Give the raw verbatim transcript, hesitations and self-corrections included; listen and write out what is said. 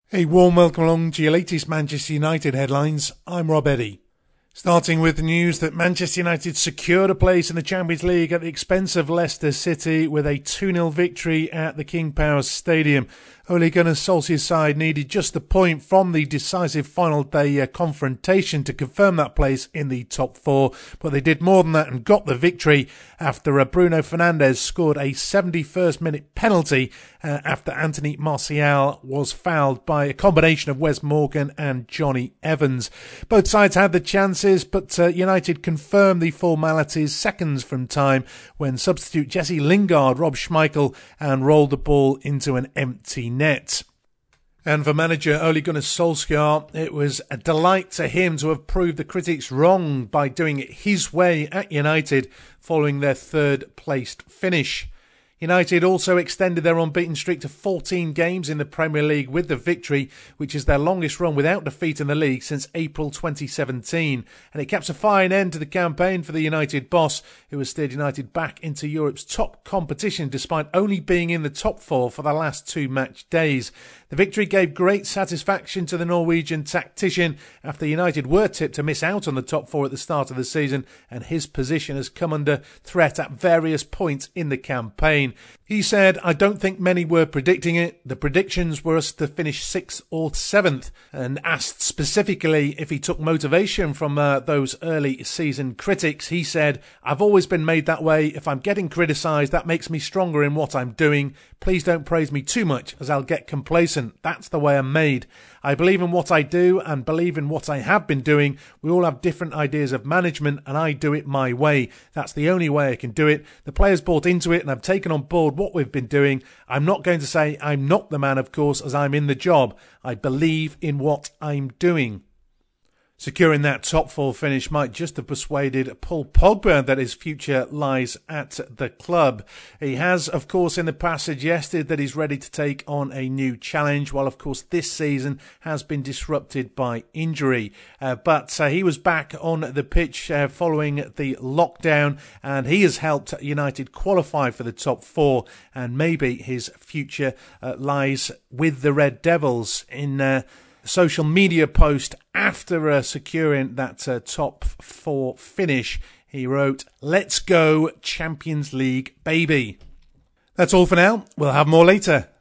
A warm welcome along to your latest Manchester United headlines. I'm Rob Eddy. Starting with the news that Manchester United secured a place in the Champions League at the expense of Leicester City with a two nil victory at the King Power Stadium. Ole Gunnar Solskjaer's side needed just a point from the decisive final day uh, confrontation to confirm that place in the top four, but they did more than that and got the victory after uh, Bruno Fernandes scored a seventy-first minute penalty uh, after Anthony Martial was fouled by a combination of Wes Morgan and Johnny Evans. Both sides had the chances, but uh, United confirmed the formalities seconds from time when substitute Jesse Lingard robbed Schmeichel and rolled the ball into an empty net. And for manager Ole Gunnar Solskjaer, it was a delight to him to have proved the critics wrong by doing it his way at United following their third placed finish. United also extended their unbeaten streak to fourteen games in the Premier League with the victory, which is their longest run without defeat in the league since April twenty seventeen. And it caps a fine end to the campaign for the United boss, who has steered United back into Europe's top competition despite only being in the top four for the last two match days. The victory gave great satisfaction to the Norwegian tactician after United were tipped to miss out on the top four at the start of the season, and his position has come under threat at various points in the campaign. He said, "I don't think many were predicting it. The predictions were us to finish sixth or seventh," and asked specifically if he took motivation from uh, those early season critics, he said, "I've always been made that way. If I'm getting criticised, that makes me stronger in what I'm doing. Please don't praise me too much as I'll get complacent. That's the way I'm made. I believe in what I do and believe in what I have been doing. We all have different ideas of management and I do it my way. That's the only way I can do it. The players bought into it and have taken on board what we've been doing. I'm not going to say I'm not the man, of course, as I'm in the job. I believe in what I'm doing." Securing that top four finish might just have persuaded Paul Pogba that his future lies at the club. He has, of course, in the past suggested that he's ready to take on a new challenge, while, of course, this season has been disrupted by injury. Uh, but uh, he was back on the pitch uh, following the lockdown, and he has helped United qualify for the top four, and maybe his future uh, lies with the Red Devils. In uh, social media post after uh, securing that uh, top four finish, he wrote, "Let's go Champions League, baby." That's all for now. We'll have more later.